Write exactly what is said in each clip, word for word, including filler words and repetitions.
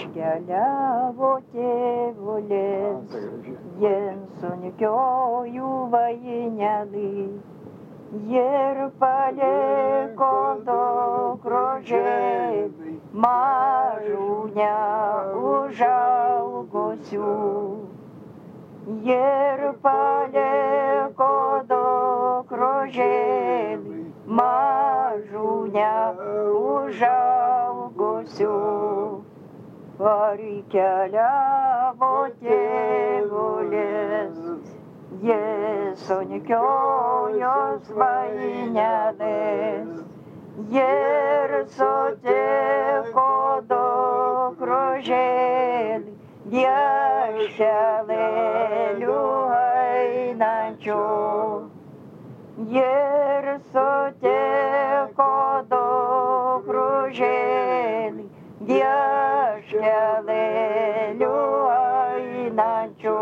Iškeliavo tėvulės, jien sunkioju vainelį, ir paliko dukrožėlį, mažų neužaugusių. Ir paliko dukrožėlį, mažų neužaugusių. Ar keliavo tėvulės, jis sunkiojos vainelės, ir sutiko dukrožėlį, vieškelėliu einančiu. Ir sutiko dukrožėlį, vieškelėliu einančiu.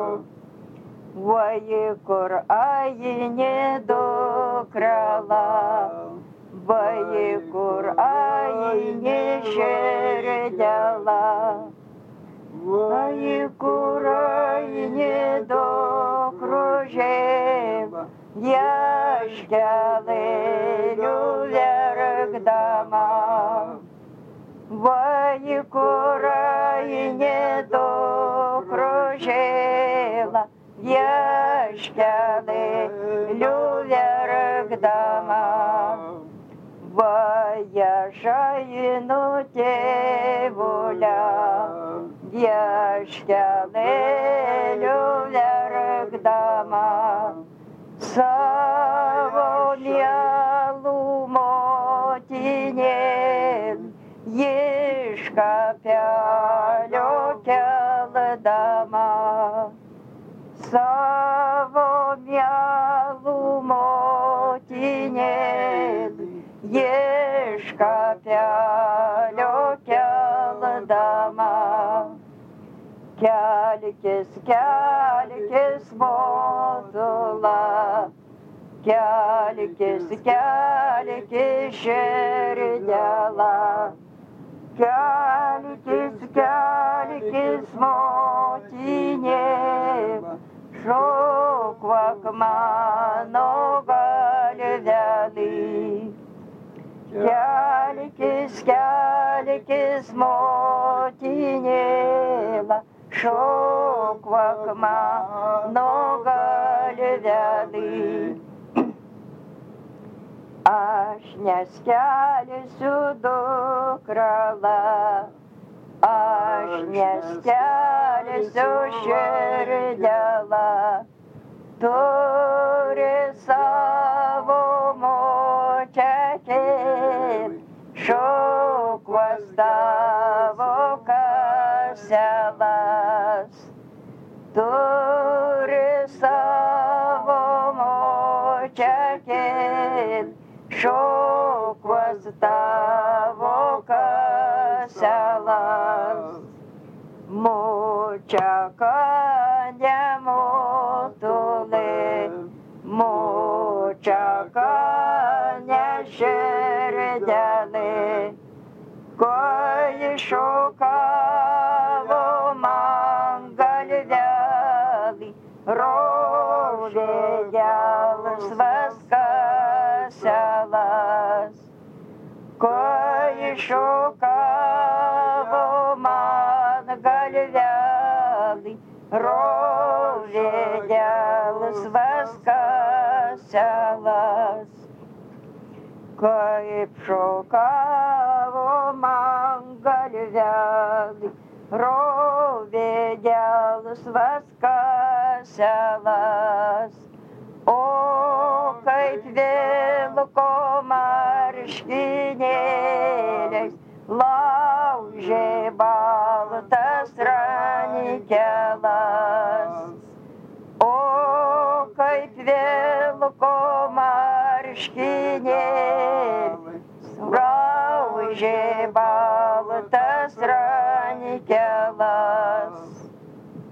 Vai kur eini dukrela, vai kur eini širdela, vai kur eini dukrožėla, vieškelėliu verkdama. Vai kur eini dukrožėla, vieškelėliu verkdama. Vai aš einu tėvulę, vieškelėliu verkdama. Savo mielų motinėlį iš kapelio keldama. Savo mielų motinėlį iš kapelio keldama. Kelkis, kelkis, motula, kelkis, kelkis, širdela. Kelkis, kelkis, motinėle, šokvak mano galvelį. Kelkis, kelkis, motinėle, šokvak mano galvelį. Aš neskelsiu dukrela, aš neskelsiu širdela. Turi savo močiutėlį, šokvas tavo kaselas. Turi savo močiutėlį, šokvas tavo kaselas. Močiaka nemotulė, močiaka neširdelė, kai šokavo man galvelį, rovė gelsvas kaselas. Kai šokavo man galvelį, rovė gelsvas kaselas. Kaip šokavo man galvelį, rovė gelsvas kaselas. O kaip vilko marškinėliais laužė baltas ranikelas. O kaip vilko marškinėliais laužė baltas ranikelas.